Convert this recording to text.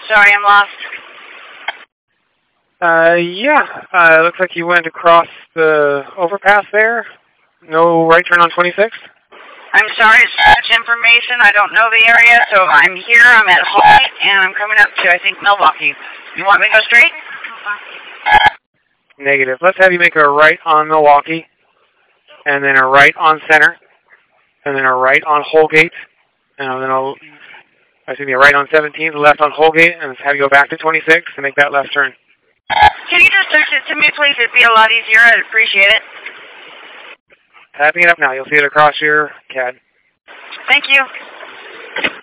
Sorry, I'm lost. Yeah. Looks like you went across the overpass there. No right turn on 26? I'm sorry, it's so much information. I don't know the area, so I'm here. I'm at Holt, and I'm coming up to, I think, Milwaukee. You want me to go straight? Negative. Let's have you make a right on Milwaukee, and then a right on Center, and then a right on Holgate, and then a right on 17, left on Holgate, and let's have you go back to 26 and make that left turn. Can you just search it to me, please? It'd be a lot easier. I'd appreciate it. Tapping it up now. You'll see it across your CAD. Thank you.